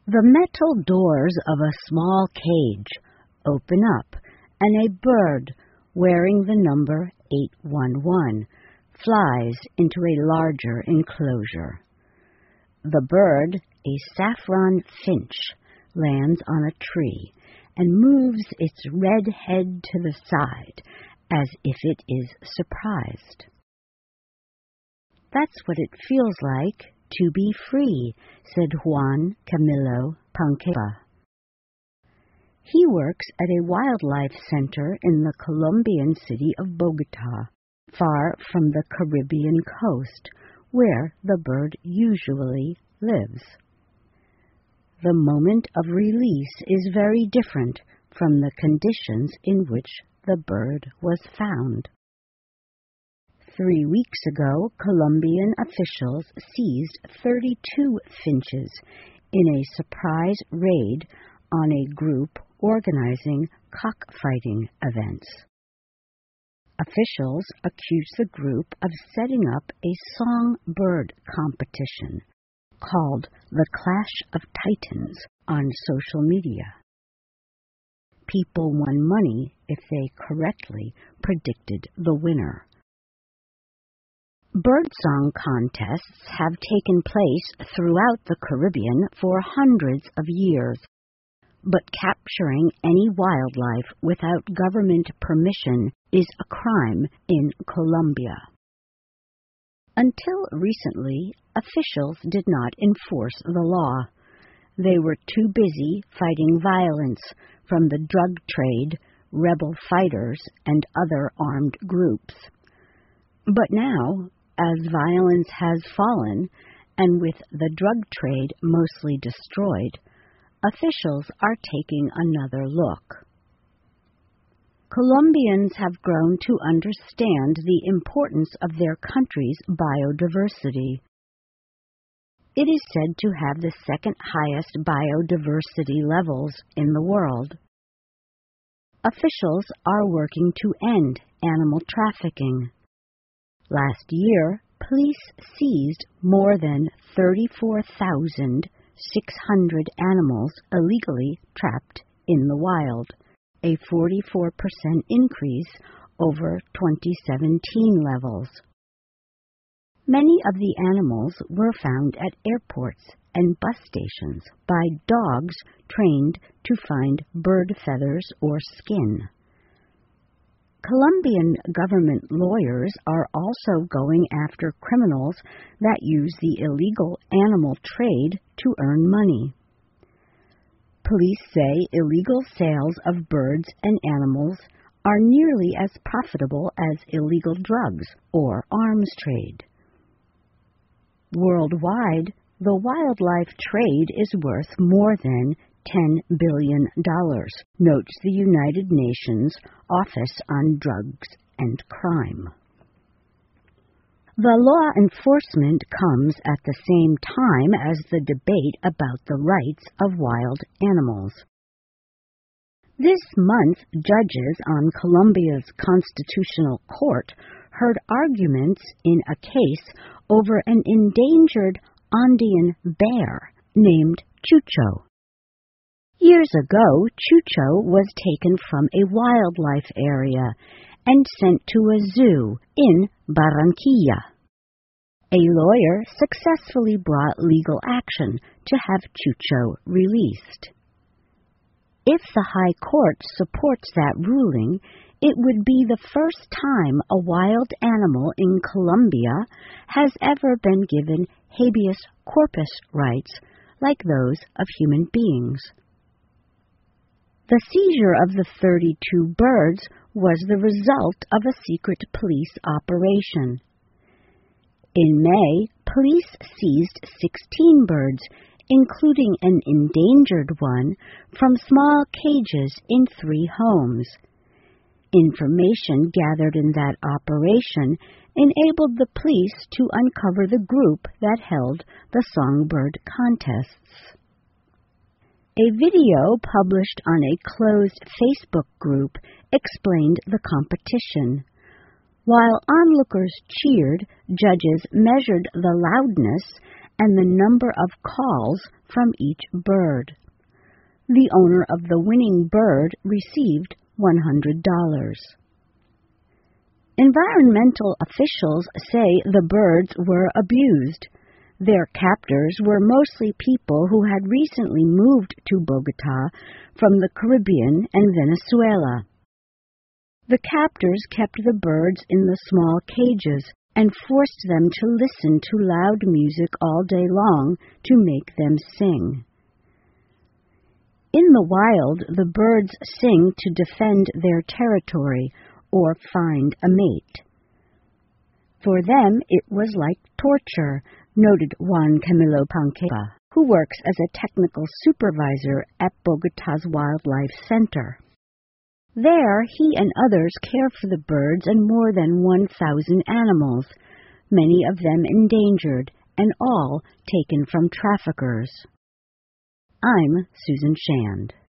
The metal doors of a small cage open up, and a bird wearing the number 811 flies into a larger enclosure. The bird, a saffron finch, lands on a tree and moves its red head to the side as if it is surprised. "That's what it feels like to be free," said Juan Camilo Panqueva. He works at a wildlife center in the Colombian city of Bogotá, far from the Caribbean coast, where the bird usually lives. The moment of release is very different from the conditions in which the bird was found. 3 weeks ago, Colombian officials seized 32 finches in a surprise raid on a group organizing cockfighting events. Officials accuse the group of setting up a songbird competition called the Clash of Titans on social media. People won money if they correctly predicted the winner. Birdsong contests have taken place throughout the Caribbean for hundreds of years, but capturing any wildlife without government permission is a crime in Colombia. Until recently, officials did not enforce the law. They were too busy fighting violence from the drug trade, rebel fighters, and other armed groups. But now, as violence has fallen, and with the drug trade mostly destroyed, officials are taking another look. Colombians have grown to understand the importance of their country's biodiversity. It is said to have the second highest biodiversity levels in the world. Officials are working to end animal trafficking. Last year, police seized more than 34,600 animals illegally trapped in the wild, a 44% increase over 2017 levels. Many of the animals were found at airports and bus stations by dogs trained to find bird feathers or skin. Colombian government lawyers are also going after criminals that use the illegal animal trade to earn money. Police say illegal sales of birds and animals are nearly as profitable as illegal drugs or arms trade. Worldwide, the wildlife trade is worth more than $10 billion, notes the United Nations Office on Drugs and Crime. The law enforcement comes at the same time as the debate about the rights of wild animals. This month, judges on Colombia's Constitutional Court heard arguments in a case over an endangered Andean bear named Chucho. Years ago, Chucho was taken from a wildlife area and sent to a zoo in Barranquilla. A lawyer successfully brought legal action to have Chucho released. If the High Court supports that ruling, it would be the first time a wild animal in Colombia has ever been given habeas corpus rights like those of human beings. The seizure of the 32 birds was the result of a secret police operation. In May, police seized 16 birds, including an endangered one, from small cages in 3 homes. Information gathered in that operation enabled the police to uncover the group that held the songbird contests. A video published on a closed Facebook group explained the competition. While onlookers cheered, judges measured the loudness and the number of calls from each bird. The owner of the winning bird received $100. Environmental officials say the birds were abused. Their captors were mostly people who had recently moved to Bogotá from the Caribbean and Venezuela. The captors kept the birds in the small cages and forced them to listen to loud music all day long to make them sing. In the wild, the birds sing to defend their territory or find a mate. For them, it was like torture, noted Juan Camilo Panqueva, who works as a technical supervisor at Bogotá's Wildlife Center. There, he and others care for the birds and more than 1,000 animals, many of them endangered and all taken from traffickers. I'm Susan Shand.